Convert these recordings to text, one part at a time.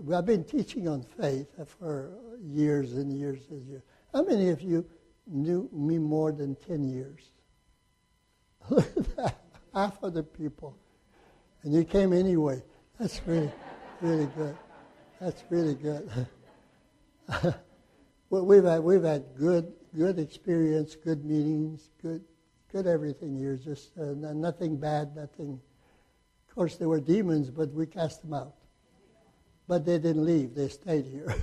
I've been teaching on faith for years and years and years. How many of you knew me more than 10 years? Look at that. Half of the people. And you came anyway. That's really, really good. That's really good. Well, we've had good experience, good meetings, good everything here. Just nothing bad, nothing. Of course, there were demons, but we cast them out. But they didn't leave; they stayed here.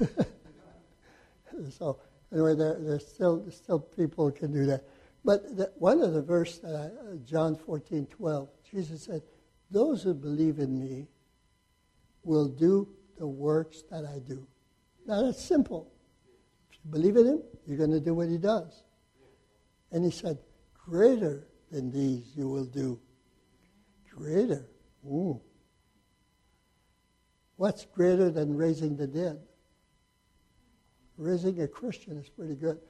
So anyway, there's still people who can do that. But one of the verse, John 14:12, Jesus said, "Those who believe in me will do the works that I do." Now that's simple. If you believe in him, you're going to do what he does. And he said, "Greater than these you will do." Greater. Ooh. What's greater than raising the dead? Raising a Christian is pretty good.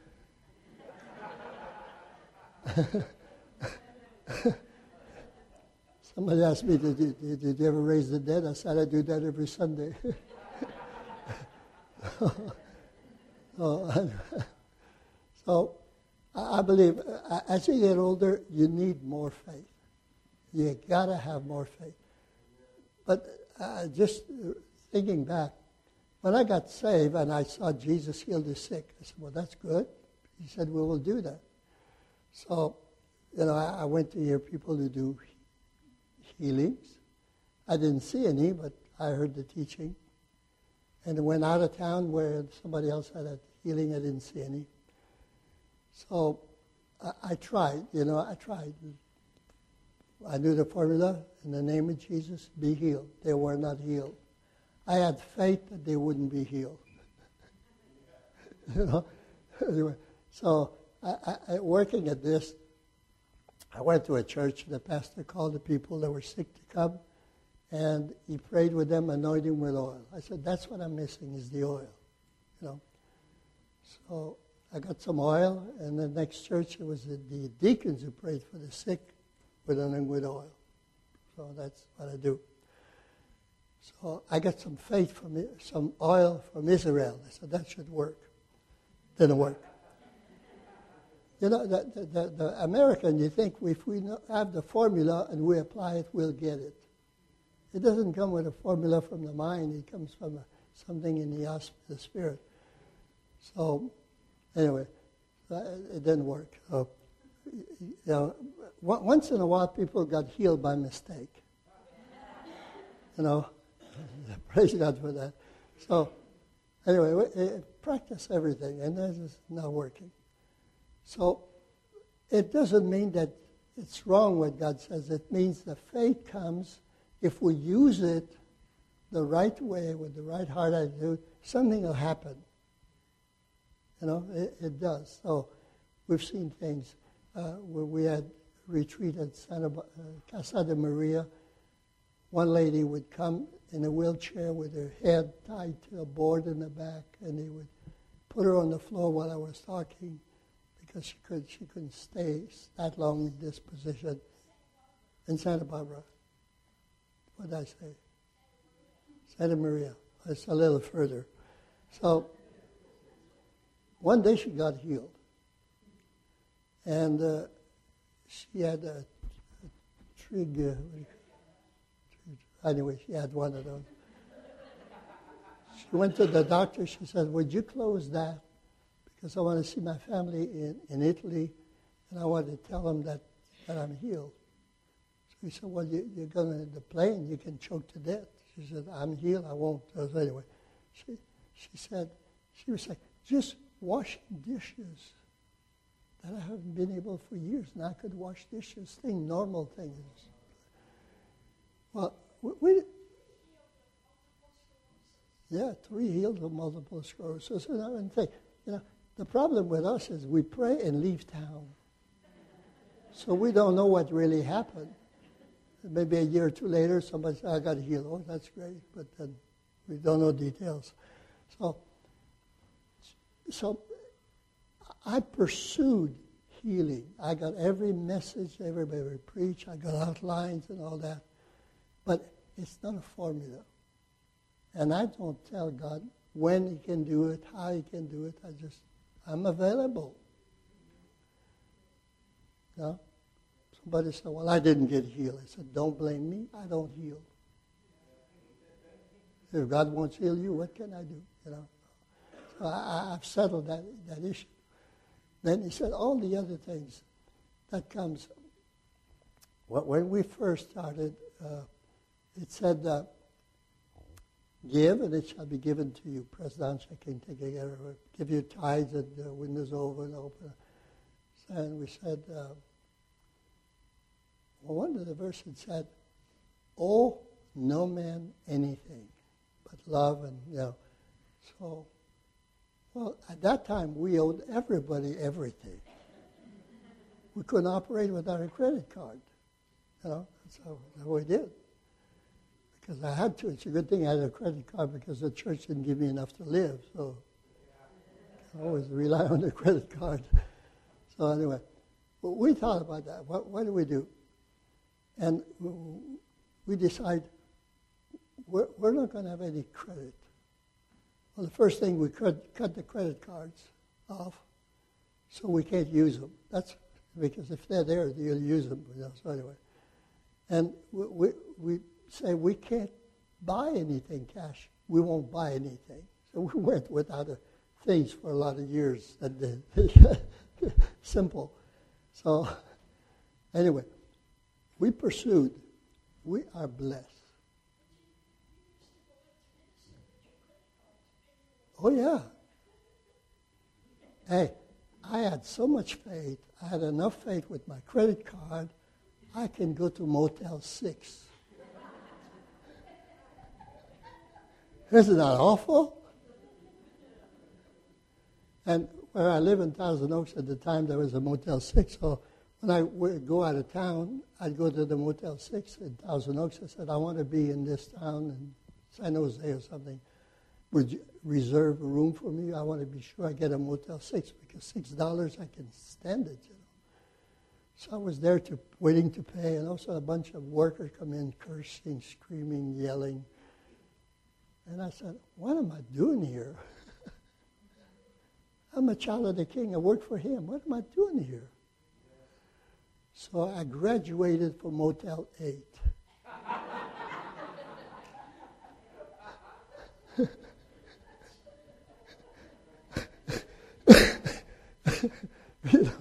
Somebody asked me, did you ever raise the dead? I said, I do that every Sunday. So I believe as you get older, you need more faith. You got to have more faith. But just thinking back, when I got saved and I saw Jesus heal the sick, I said, well, that's good. He said, we will do that. So, I went to hear people who do healings. I didn't see any, but I heard the teaching. And I went out of town where somebody else had a healing. I didn't see any. So I tried, I tried. I knew the formula. In the name of Jesus, be healed. They were not healed. I had faith that they wouldn't be healed. Anyway, so I working at this, I went to a church. The pastor called the people that were sick to come, and he prayed with them, anointing with oil. I said, that's what I'm missing is the oil. So I got some oil, and the next church, it was the deacons who prayed for the sick with anointing with oil. So that's what I do. So I got some faith some oil from Israel. I said, that should work. Didn't work. The American, you think if we have the formula and we apply it, we'll get it. It doesn't come with a formula from the mind. It comes from something in the spirit. So, anyway, it didn't work. Once in a while, people got healed by mistake. Praise God for that. So, anyway, practice everything, and this is not working. So, it doesn't mean that it's wrong what God says. It means the faith comes if we use it the right way, with the right heart attitude, something will happen. It does. So, we've seen things where we had retreat at Casa de Maria. One lady would come in a wheelchair with her head tied to a board in the back, and he would put her on the floor while I was talking because she couldn't stay that long in this position. In Santa Barbara. What did I say? Santa Maria. It's a little further. So one day she got healed. And she had a trig. Anyway, she had one of those. She went to the doctor. She said, would you close that? Because I want to see my family in Italy, and I want to tell them that I'm healed. So he said, well, you're going to the plane, you can choke to death. She said, I'm healed, I won't. So anyway, she said, she was like, just washing dishes that I haven't been able for years, and I could wash dishes, normal things. Well, yeah, 3 healed of multiple sclerosis. And the problem with us is we pray and leave town. So we don't know what really happened. Maybe a year or two later, somebody said, I got healed. Oh, that's great. But then we don't know details. So I pursued healing. I got every message everybody would preach. I got outlines and all that. But it's not a formula. And I don't tell God when he can do it, how he can do it. I'm available. You know? Somebody said, well, I didn't get healed. I said, don't blame me. I don't heal. If God wants to heal you, what can I do? You know? So I've settled that issue. Then he said all the other things that comes. When we first started, it said, give and it shall be given to you. Press down, shaking, take care of it. Give your tithes and the windows over and open. And we said, one of the verses said, owe no man anything but love and, you know. So, well, at that time, we owed everybody everything. We couldn't operate without a credit card. You know, that's how we did. Because I had to. It's a good thing I had a credit card because the church didn't give me enough to live. So I always rely on the credit card. So anyway, we thought about that. What do we do? And we decide we're not going to have any credit. Well, the first thing we could cut the credit cards off so we can't use them. That's because if they're there, you'll use them. You know, so anyway. And we say we can't buy anything cash. We won't buy anything. So we went without things for a lot of years. Simple. So anyway, we pursued. We are blessed. Oh, yeah. Hey, I had so much faith. I had enough faith with my credit card. I can go to Motel 6. Isn't that awful? And where I live in Thousand Oaks at the time, there was a Motel 6. So when I would go out of town, I'd go to the Motel 6 in Thousand Oaks. I said, I want to be in this town in San Jose or something. Would you reserve a room for me? I want to be sure I get a Motel 6 because $6, I can stand it, you know. So I was there waiting to pay, and also a bunch of workers come in cursing, screaming, yelling. And I said, what am I doing here? I'm a child of the King. I work for him. What am I doing here? So I graduated from Motel 8. You know,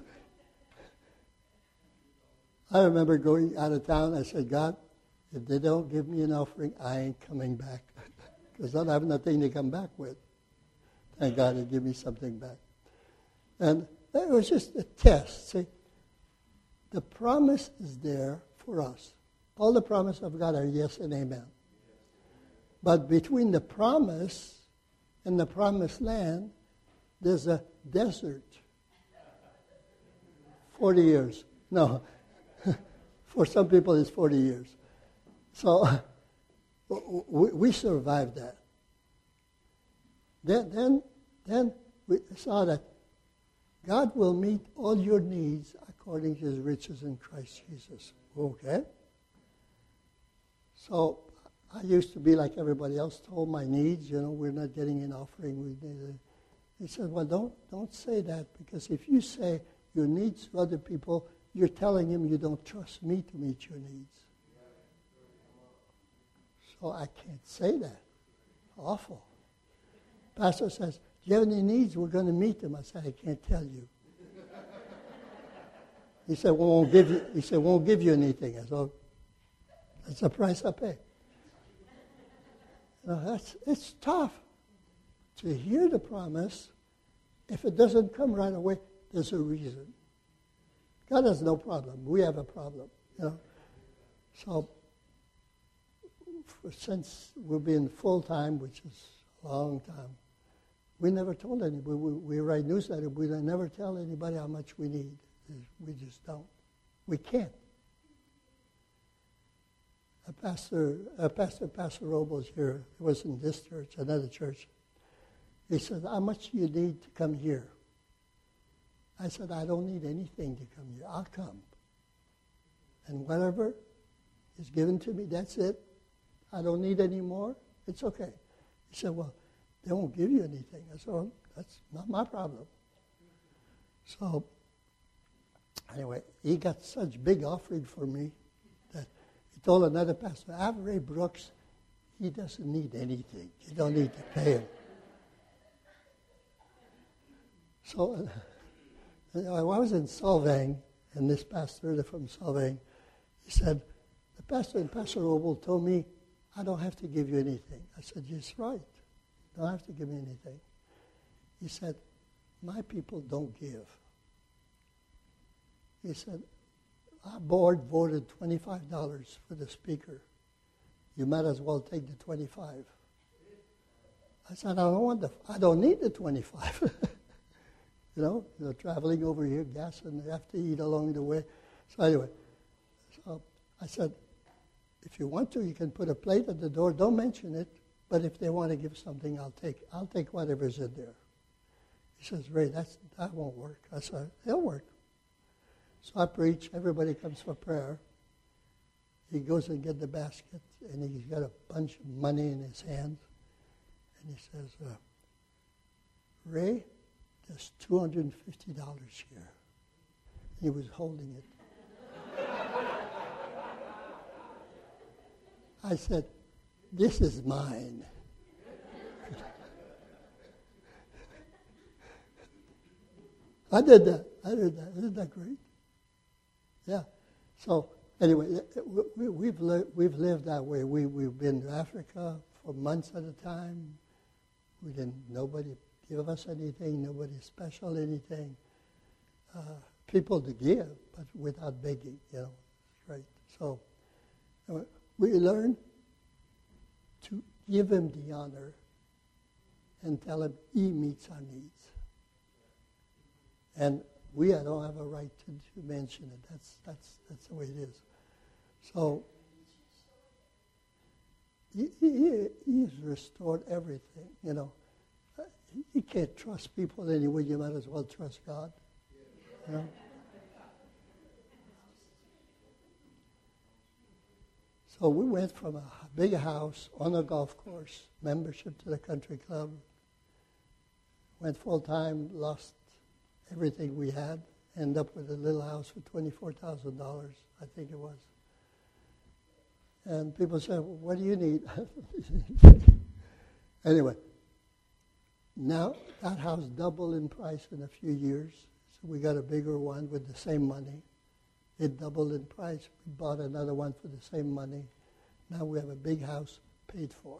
I remember going out of town. I said, God, if they don't give me an offering, I ain't coming back. Because I don't have nothing to come back with. Thank God he gave me something back. And it was just a test. See, the promise is there for us. All the promises of God are yes and amen. But between the promise and the promised land, there's a desert. 40 years. No. For some people, it's 40 years. So we survived that. Then we saw that God will meet all your needs according to his riches in Christ Jesus. Okay? So I used to be like everybody else, told my needs, you know, we're not getting an offering. He said, well, don't say that, because if you say your needs to other people, you're telling him you don't trust me to meet your needs. So I can't say that. Awful. Pastor says, do you have any needs? We're going to meet them. I said, I can't tell you. He said, well, won't give you anything. I said, that's the price I pay. You know, it's tough to hear the promise. If it doesn't come right away, there's a reason. God has no problem. We have a problem, you know. So since we've been full-time, which is a long time, we never told anybody. We write newsletter. We never tell anybody how much we need. We just don't. We can't. Pastor Robles here, he was in this church, another church. He said, how much do you need to come here? I said, I don't need anything to come here. I'll come. And whatever is given to me, that's it. I don't need any more. It's okay. He said, well, they won't give you anything. I said, well, that's not my problem. So, anyway, he got such big offering for me that he told another pastor, I have Ray Brooks. He doesn't need anything. You don't need to pay him. So, I was in Solvang, and this pastor from Solvang, he said, the pastor and Pastor Obel told me, I don't have to give you anything. I said, yes, right. You don't have to give me anything. He said, my people don't give. He said, our board voted $25 for the speaker. You might as well take the 25. I said, I don't need the 25. You're traveling over here, gas, and you have to eat along the way. So anyway, I said, if you want to, you can put a plate at the door. Don't mention it. But if they want to give something, I'll take whatever's in there. He says, Ray, that won't work. I said, it'll work. So I preach. Everybody comes for prayer. He goes and gets the basket, and he's got a bunch of money in his hands. And he says, Ray, there's $250 here. He was holding it. I said, this is mine. I did that. Isn't that great? Yeah. So anyway, we've lived that way. We've been to Africa for months at a time. Nobody give us anything. Nobody special anything. People to give, but without begging. Right. So we learn to give him the honor and tell him he meets our needs. And we don't have a right to mention it. That's the way it is. So he's restored everything. You can't trust people anyway. You might as well trust God. So we went from a big house on a golf course, membership to the country club, went full-time, lost everything we had, ended up with a little house for $24,000, I think it was. And people said, well, what do you need? Anyway, now that house doubled in price in a few years, so we got a bigger one with the same money. It doubled in price. We bought another one for the same money. Now we have a big house paid for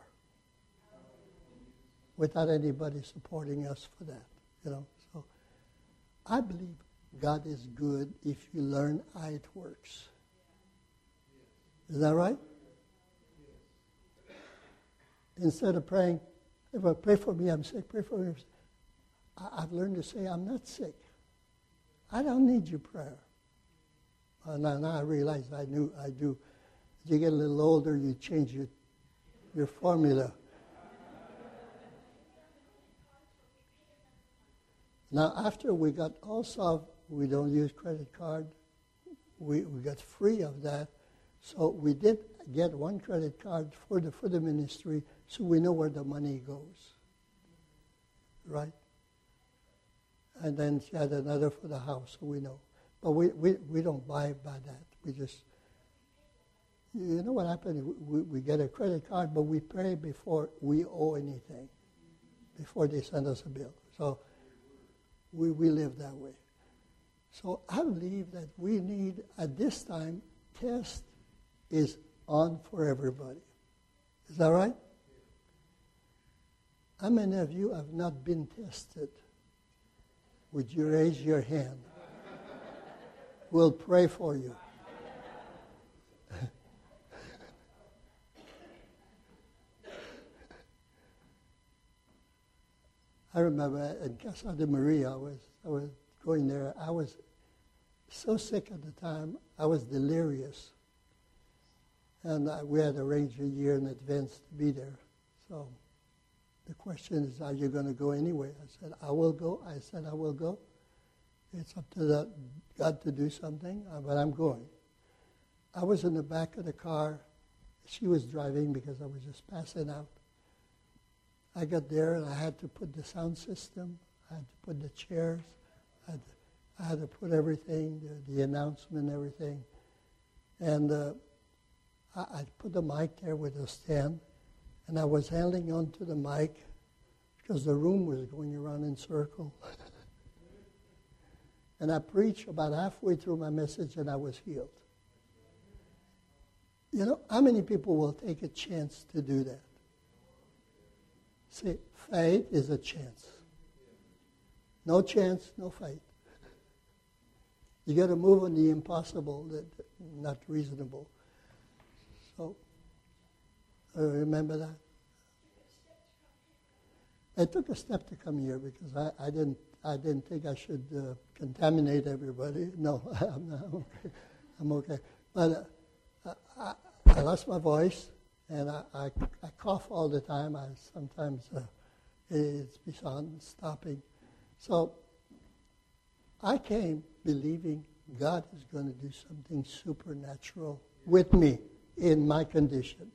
without anybody supporting us for that, So I believe God is good if you learn how it works. Is that right? Instead of praying, if I pray for me, I'm sick, pray for me. I've learned to say, I'm not sick. I don't need your prayer. Now I realize I do. As you get a little older, you change your formula. Now, after we got all solved, we don't use credit card. We got free of that. So we did get one credit card for the ministry, so we know where the money goes. Right? And then she had another for the house, so we know. But we don't buy by that. We just, you know what happened? We get a credit card, but we pray before we owe anything, before they send us a bill. So we live that way. So I believe that we need, at this time, test is on for everybody. Is that right? How many of you have not been tested? Would you raise your hand? We'll pray for you. I remember in Casa de Maria, I was going there. I was so sick at the time, I was delirious. And we had arranged a year in advance to be there. So the question is, are you going to go anyway? I said, I will go. I will go. It's up to God to do something, but I'm going. I was in the back of the car. She was driving because I was just passing out. I got there and I had to put the sound system, I had to put the chairs, I had to put everything, the announcement, everything. And I put the mic there with a stand, and I was handing on to the mic because the room was going around in circle. And I preached about halfway through my message, and I was healed. You know, how many people will take a chance to do that? See, faith is a chance. No chance, no faith. You got to move on the impossible, not reasonable. So, remember that? It took a step to come here because I didn't think I should contaminate everybody. No, I'm not okay. I'm okay. But I lost my voice, and I cough all the time. Sometimes it's beyond stopping. So I came believing God is going to do something supernatural with me in my condition.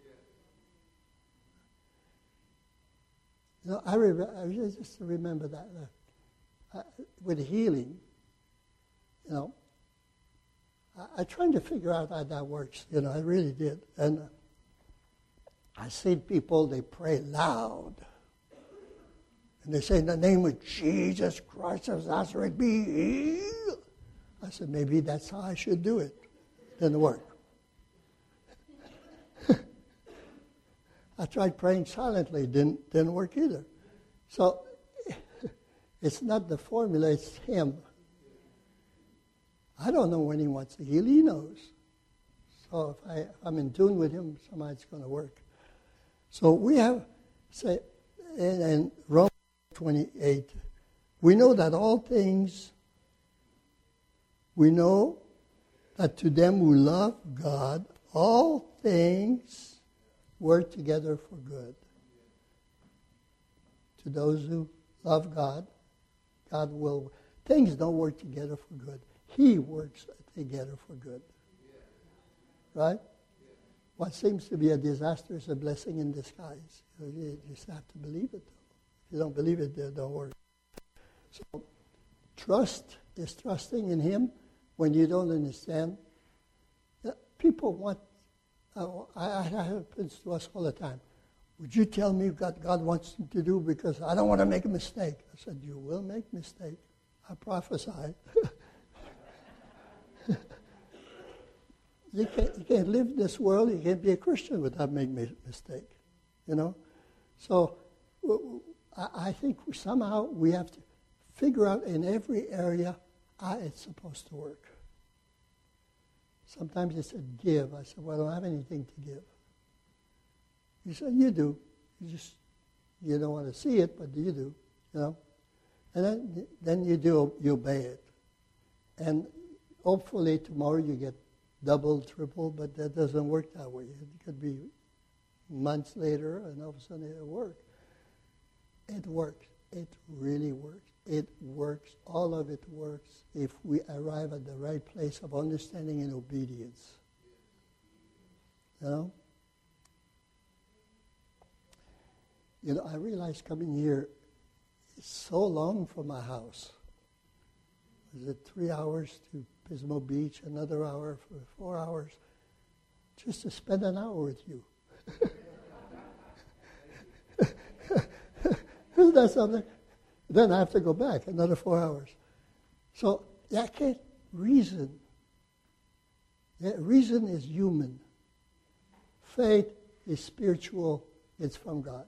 You know, I just remember that with healing, you know, I tried to figure out how that works. You know, I really did. And I see people, they pray loud. And they say, in the name of Jesus Christ of Nazareth, be healed. I said, maybe that's how I should do it. Didn't work. I tried praying silently. Didn't work either. So it's not the formula, it's Him. I don't know when He wants to heal. He knows. So if I'm in tune with Him, somehow it's going to work. So we have, say, in Romans 28, we know that to them who love God, all things work together for good. To those who love God, things don't work together for good. He works together for good. Right? What seems to be a disaster is a blessing in disguise. You just have to believe it. If you don't believe it, it don't work. So, trust is trusting in Him when you don't understand. People want, I happens to us all the time. Would you tell me what God wants to do because I don't want to make a mistake? I said, you will make a mistake. I prophesy. You can't live in this world. You can't be a Christian without making a mistake. You know? So I think somehow we have to figure out in every area how it's supposed to work. Sometimes they said, give. I said, well, I don't have anything to give. He said, you do. You don't want to see it, but you do. You know? And then you obey it. And hopefully tomorrow you get double, triple, but that doesn't work that way. It could be months later, and all of a sudden it'll work. It works. It really works. It works. All of it works if we arrive at the right place of understanding and obedience. You know? You know, I realized coming here, it's so long from my house. Was it 3 hours to Pismo Beach, another hour for 4 hours, just to spend an hour with you? Isn't that something? Then I have to go back another 4 hours. So I can't reason. Yeah, reason is human. Faith is spiritual. It's from God.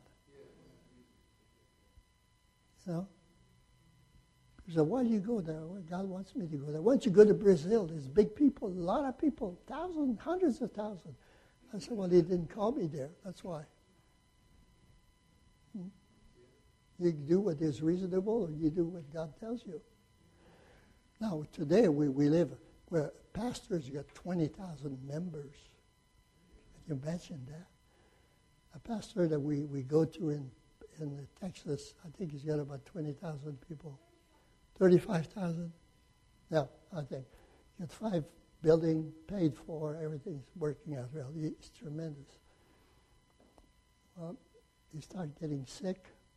You know? So why do you go there? Well, God wants me to go there. Why don't you go to Brazil? There's big people, a lot of people, thousands, hundreds of thousands. I said, well, He didn't call me there. That's why. You do what is reasonable, or you do what God tells you. Now, today we live where pastors got 20,000 members. Can you imagine that? A pastor that we go to in Texas, I think he's got about 20,000 people. 35,000? Yeah, I think. Got 5 buildings paid for, everything's working out well. It's tremendous. Well, you start getting sick,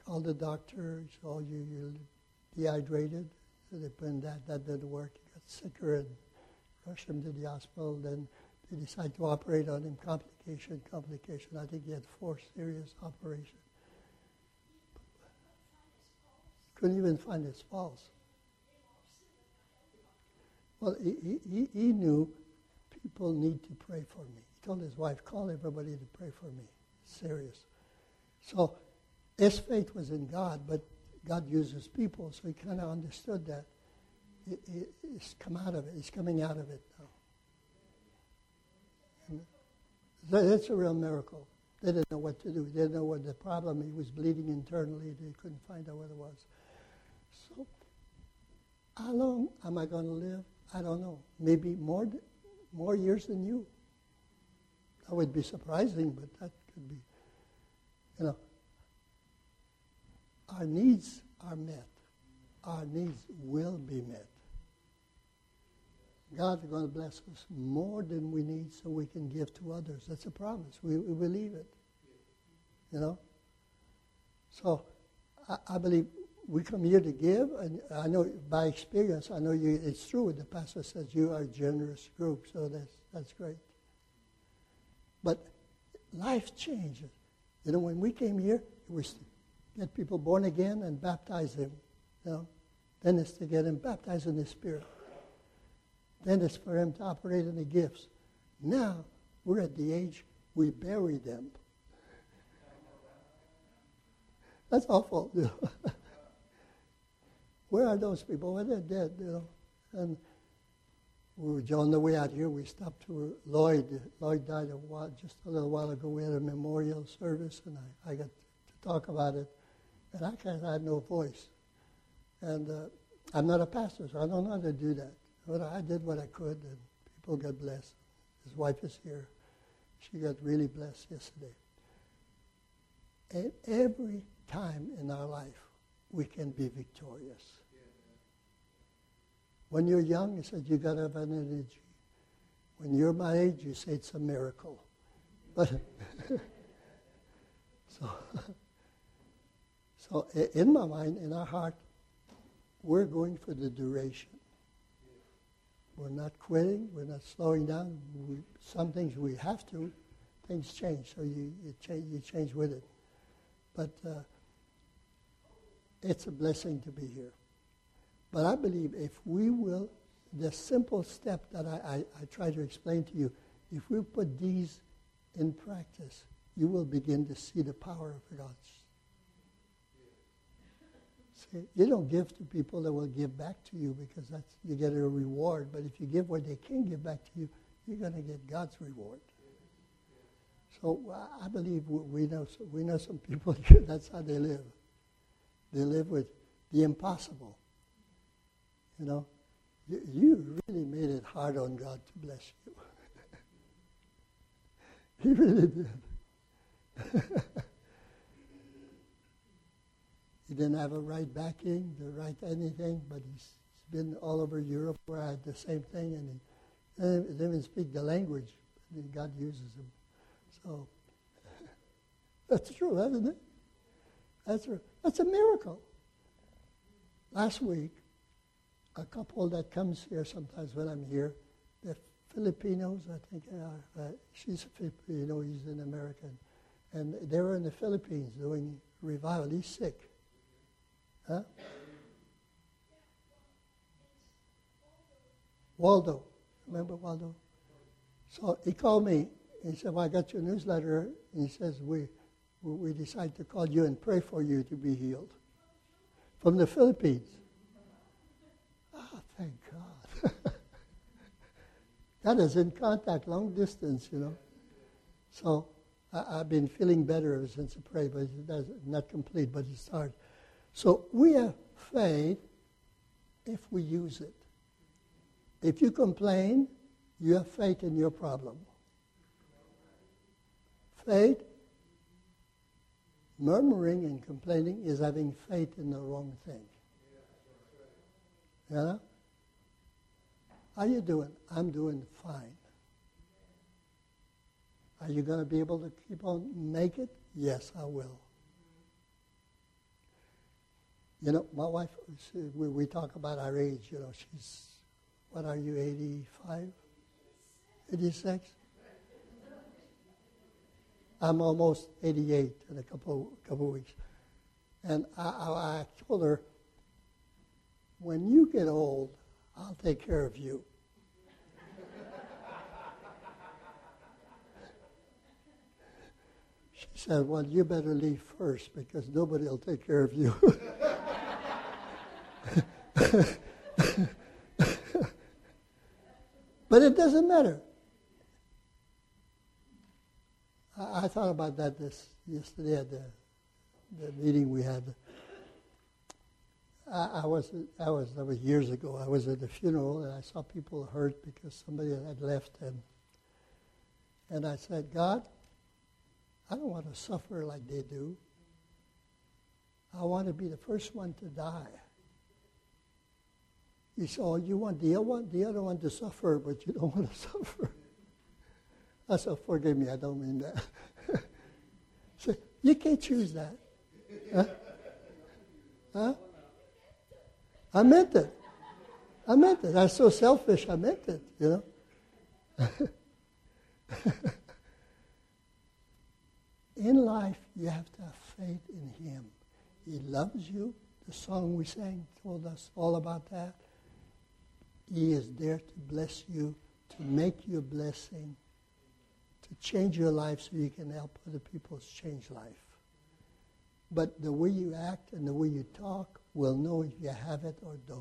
call the doctor. So you're dehydrated. So they put in that didn't work. He got sicker and rushed him to the hospital. Then they decided to operate on him. Complication. I think he had 4 serious operations. Couldn't even find his pulse. Well, he knew people need to pray for me. He told his wife, call everybody to pray for me. Serious. So his faith was in God, but God uses people, so he kind of understood that. He's come out of it. He's coming out of it now. And that's a real miracle. They didn't know what to do. They didn't know what the problem. He was bleeding internally. They couldn't find out what it was. So how long am I going to live? I don't know. Maybe more years than you. That would be surprising, but that could be. Our needs are met. Our needs will be met. God's going to bless us more than we need so we can give to others. That's a promise. We believe it. So I believe we come here to give, and I know by experience, I know it's true what the pastor says, you are a generous group, so that's great. But life changes. When we came here, it was to get people born again and baptize them. Then it's to get them baptized in the Spirit. Then it's for them to operate in the gifts. Now, we're at the age we bury them. That's awful. Where are those people? Well, they're dead, And we were on the way out here. We stopped to Lloyd. Lloyd died just a little while ago. We had a memorial service, and I got to talk about it. And I kind of had no voice. And I'm not a pastor, so I don't know how to do that. But I did what I could, and people got blessed. His wife is here. She got really blessed yesterday. And every time in our life, we can be victorious. When you're young, you said you got to have an energy. When you're my age, you say it's a miracle. But so in my mind, in our heart, we're going for the duration. We're not quitting. We're not slowing down. Some things we have to. Things change, so you change with it. But it's a blessing to be here. But I believe if we will, the simple step that I try to explain to you, if we put these in practice, you will begin to see the power of God. See, you don't give to people that will give back to you because you get a reward. But if you give what they can give back to you, you're going to get God's reward. So I believe we know some people here, that's how they live. They live with the impossible. You really made it hard on God to bless you. He really did. He didn't have a right backing, the right anything, but he's been all over Europe where I had the same thing, and he didn't even speak the language. God uses him. So that's true, isn't it? That's a miracle. Last week, a couple that comes here sometimes when I'm here, they're Filipinos, I think. She's a Filipino, he's an American. And they were in the Philippines doing revival. He's sick. Huh? Waldo. Remember Waldo? So he called me. He said, well, I got your newsletter. And he says, we decided to call you and pray for you to be healed. From the Philippines. Oh, thank God. God is in contact, long distance, So I've been feeling better ever since I prayed, but it's not complete, but it started. So we have faith if we use it. If you complain, you have faith in your problem. Faith, murmuring and complaining is having faith in the wrong thing. How you doing? I'm doing fine. Are you going to be able to keep on make it? Yes, I will. You know, my wife, we talk about our age, you know, she's, what are you, 85? 86? I'm almost 88 in a couple of weeks. And I told her, when you get old, I'll take care of you. She said, well, you better leave first because nobody will take care of you. But it doesn't matter. I thought about that yesterday at the meeting we had. That was years ago. I was at a funeral and I saw people hurt because somebody had left, and I said, God, I don't want to suffer like they do. I want to be the first one to die. He said, oh, you want the other one to suffer, but you don't want to suffer. I said, forgive me, I don't mean that. So, you can't choose that. Huh? I meant it. I'm so selfish, I meant it, you know. In life, you have to have faith in Him. He loves you. The song we sang told us all about that. He is there to bless you, to make you a blessing, to change your life so you can help other people change life. But the way you act and the way you talk will know if you have it or don't.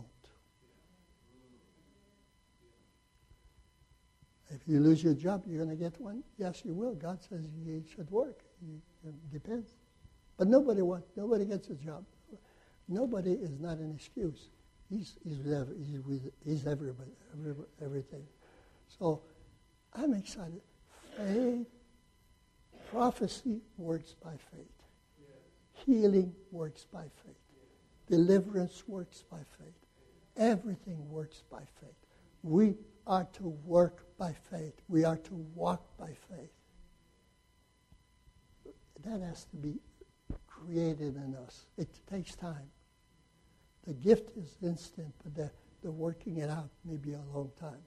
If you lose your job, you're going to get one? Yes, you will. God says you should work. It depends. But nobody gets a job. Nobody is not an excuse. He's everybody, everything. So I'm excited. Faith, prophecy works by faith. Healing works by faith. Deliverance works by faith. Everything works by faith. We are to work by faith. We are to walk by faith. That has to be created in us. It takes time. The gift is instant, but the working it out may be a long time.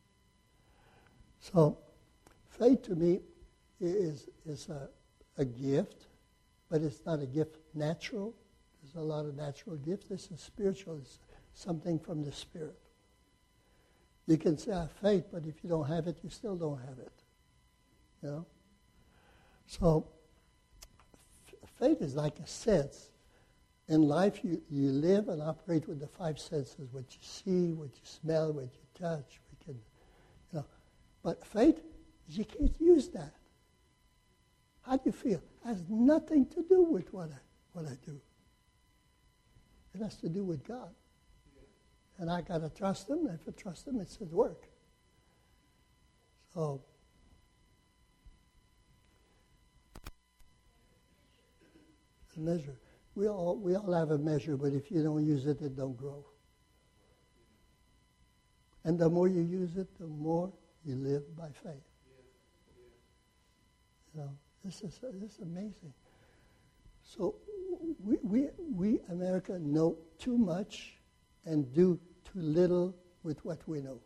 So faith to me is a gift, but it's not a gift natural. There's a lot of natural gifts. This is spiritual. It's something from the Spirit. You can say I have faith, but if you don't have it, you still don't have it. You know? So faith is like a sense. In life, you live and operate with the five senses: what you see, what you smell, what you touch. But faith, you can't use that. How do you feel? It has nothing to do with what I do. It has to do with God. And I got to trust Him. If I trust Him, it's His work. So, a measure. We all have a measure, but if you don't use it, it don't grow. And the more you use it, the more you live by faith. You know, this is amazing. So we America know too much and do too little with what we know.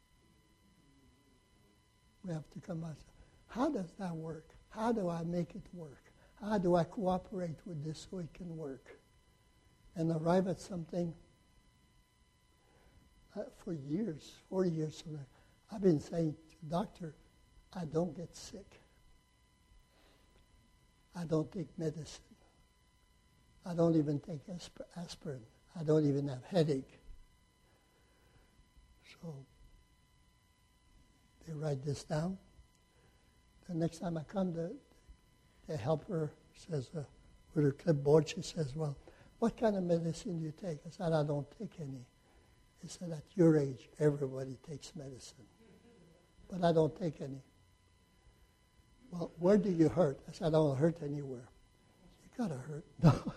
We have to come out. How does that work? How do I make it work? How do I cooperate with this so it can work? And arrive at something. For years, 4 years, I've been saying to the doctor, I don't get sick. I don't take medicine. I don't even take aspirin. I don't even have headache. So they write this down. The next time I come, the helper says, with her clipboard, she says, well, what kind of medicine do you take? I said, I don't take any. He said, at your age, everybody takes medicine. But I don't take any. Well, where do you hurt? I said, I don't hurt anywhere. You got to hurt. No.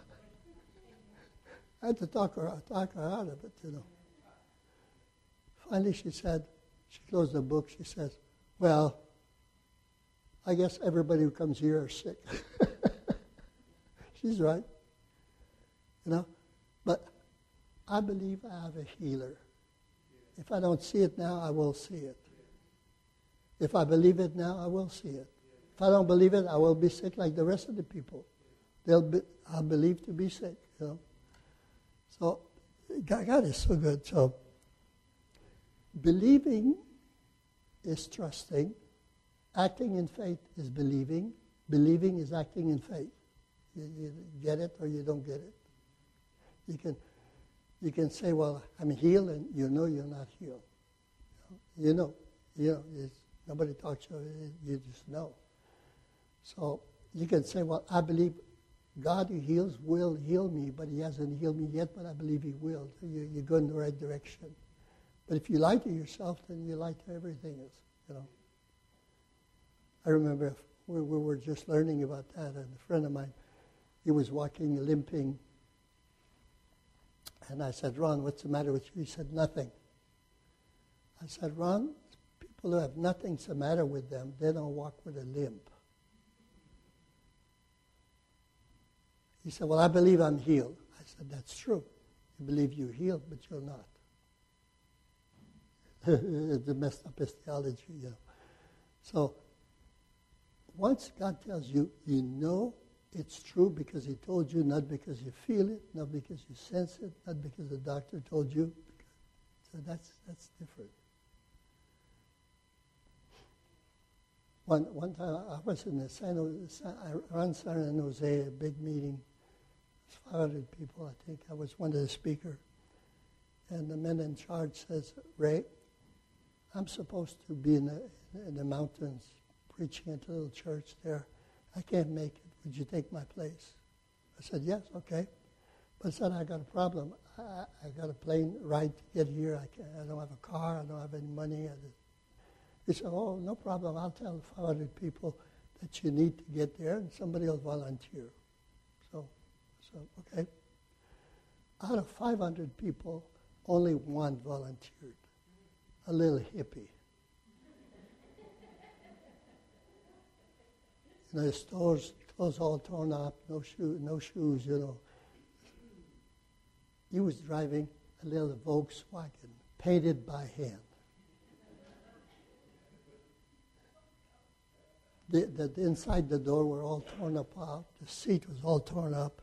I had to talk her out of it, you know. Finally, she said, she closed the book, she says, well, I guess everybody who comes here are sick. She's right. You know? But I believe I have a healer. If I don't see it now, I will see it. If I believe it now, I will see it. If I don't believe it, I will be sick like the rest of the people. I'll believe to be sick, you know. So God is so good. So believing is trusting. Acting in faith is believing. Believing is acting in faith. You get it or you don't get it. You can say, well, I'm healed, and you know you're not healed. You know. Nobody talks to you, you just know. So you can say, well, I believe God who heals will heal me, but he hasn't healed me yet, but I believe he will. You go in the right direction. But if you lie to yourself, then you lie to everything else, you know. I remember we were just learning about that, and a friend of mine, he was walking, limping, and I said, Ron, what's the matter with you? He said, nothing. I said, Ron, people who have nothing's the matter with them, they don't walk with a limp. He said, well, I believe I'm healed. I said, that's true. You believe you're healed, but you're not. It's a messed up his theology, you know. So once God tells you, you know it's true because he told you, not because you feel it, not because you sense it, not because the doctor told you. So that's different. One time I was in around San Jose, a big meeting. 500 people, I think. I was one of the speakers. And the man in charge says, Ray, I'm supposed to be in the mountains preaching at a little church there. I can't make it. Would you take my place? I said, yes, okay. But I said, I got a problem. I got a plane ride to get here. I don't have a car. I don't have any money. He said, oh, no problem. I'll tell 500 people that you need to get there, and somebody will volunteer. So, okay. Out of 500 people, only one volunteered. A little hippie. You know, his clothes all torn up, no shoes, you know. He was driving a little Volkswagen, painted by hand. The inside the door were all torn up out. The seat was all torn up.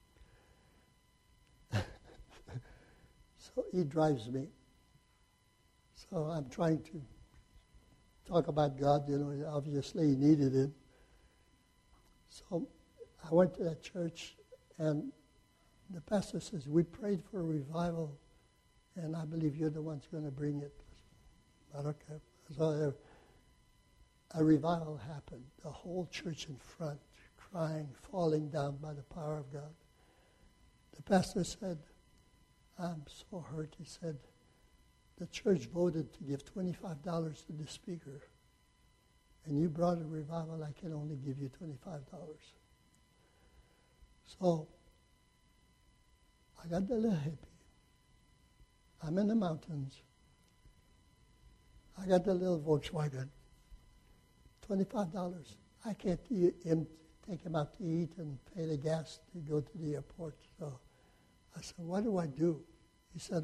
So he drives me. So I'm trying to talk about God, you know, obviously he needed it. So I went to that church, and the pastor says, we prayed for a revival, and I believe you're the ones going to bring it. But okay. So a revival happened. The whole church in front, crying, falling down by the power of God. The pastor said, I'm so hurt. He said, the church voted to give $25 to the speaker, and you brought a revival, I can only give you $25. So I got the little hippie. I'm in the mountains. I got the little Volkswagen. $25. I can't take him out to eat and pay the gas to go to the airport. So I said, what do I do? He said,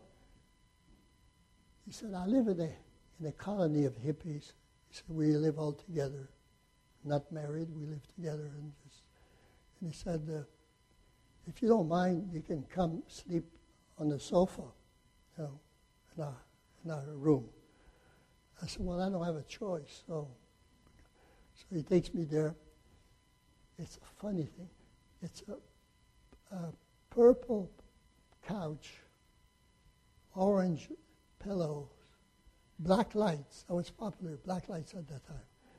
I live in a colony of hippies. He said, we live all together. Not married, we live together. And he said, if you don't mind, you can come sleep on the sofa, you know, in our room. I said, well, I don't have a choice. So he takes me there. It's a funny thing. It's a purple couch, orange pillows, black lights. That was popular, black lights at that time.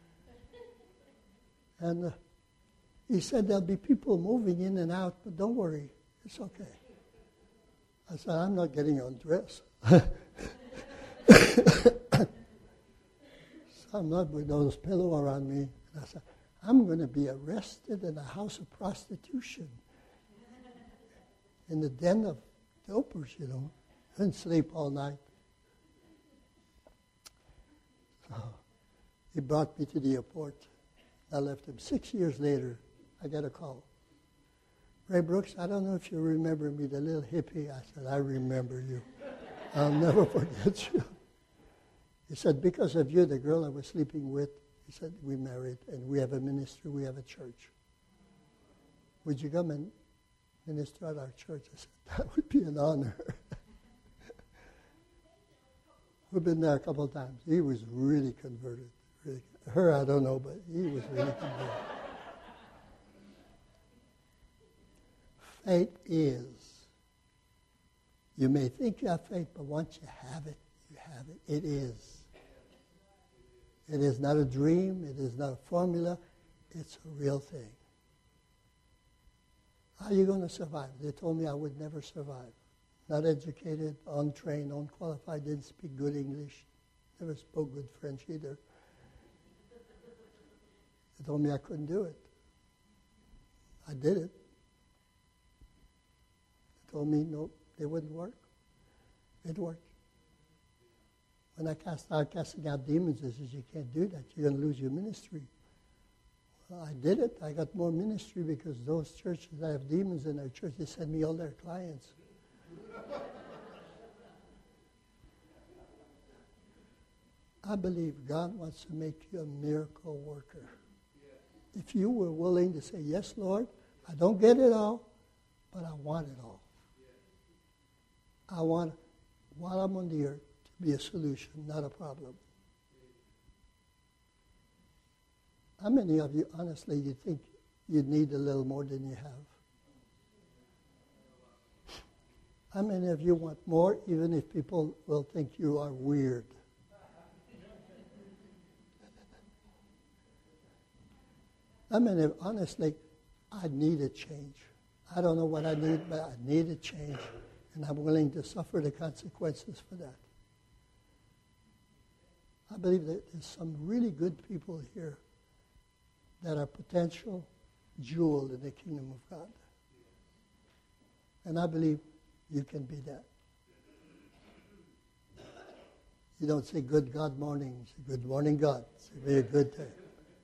And he said there'll be people moving in and out, but don't worry, it's okay. I said, I'm not getting undressed. So I'm not with those pillows around me. And I said, I'm going to be arrested in a house of prostitution. In the den of dopers, you know. Didn't sleep all night. So he brought me to the airport. I left him. 6 years later, I get a call. Ray Brooks, I don't know if you remember me, the little hippie. I said, I remember you. I'll never forget you. He said, because of you, the girl I was sleeping with, he said, we married, and we have a ministry, we have a church. Would you come and minister at our church? I said, that would be an honor. We've been there a couple of times. He was really converted. Really, her, I don't know, but he was really converted. Faith is. You may think you have faith, but once you have it, you have it. It is. It is not a dream. It is not a formula. It's a real thing. How are you going to survive? They told me I would never survive. Not educated, untrained, unqualified, didn't speak good English, never spoke good French either. They told me I couldn't do it. I did it. They told me, no, it wouldn't work. It worked. When I started casting out demons, they said, you can't do that. You're going to lose your ministry. Well, I did it. I got more ministry because those churches that have demons in their church, they send me all their clients. I believe God wants to make you a miracle worker. If you were willing to say, yes, Lord, I don't get it all, but I want it all. I want, while I'm on the earth, to be a solution, not a problem. How many of you, honestly, you think you need a little more than you have? How many of you want more, even if people will think you are weird? How many, honestly, I need a change. I don't know what I need, but I need a change, and I'm willing to suffer the consequences for that. I believe that there's some really good people here that are potential jewel in the kingdom of God. And I believe you can be that. You don't say good God morning. You say good morning God. It's a very good day.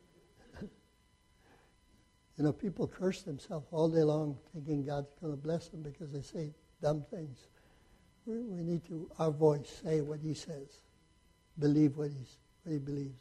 You know, people curse themselves all day long thinking God's going to bless them because they say dumb things. We need to, our voice, say what he says. Believe what he believes.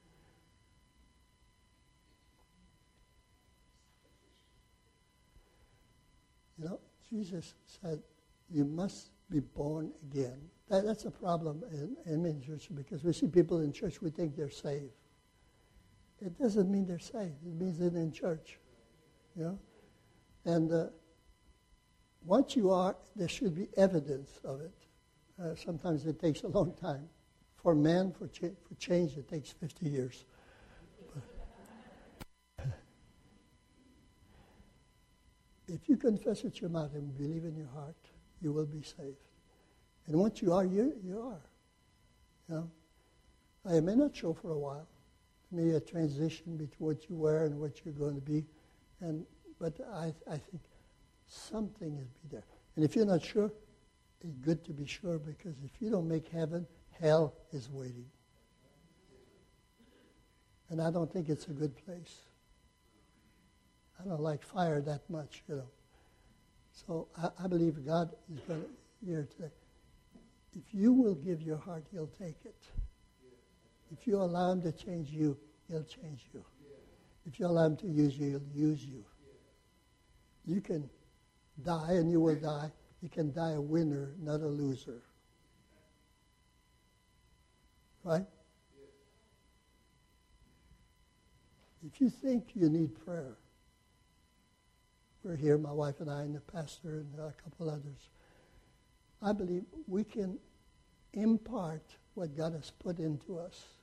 You know, Jesus said, you must be born again. That's a problem in church because we see people in church, we think they're saved. It doesn't mean they're saved. It means they're in church. You know? And once you are, there should be evidence of it. Sometimes it takes a long time. For man, for change, it takes 50 years. If you confess with your mouth and believe in your heart, you will be saved. And once you are, you are. You know? I may not show for a while. Maybe a transition between what you were and what you're going to be. But I think something is be there. And if you're not sure, it's good to be sure because if you don't make heaven, hell is waiting. And I don't think it's a good place. I don't like fire that much, you know. So I believe God is going to here today. If you will give your heart, he'll take it. If you allow him to change you, he'll change you. If you allow him to use you, he'll use you. You can die and you will die. You can die a winner, not a loser. Right? If you think you need prayer, we're here, my wife and I, and the pastor, and a couple others. I believe we can impart what God has put into us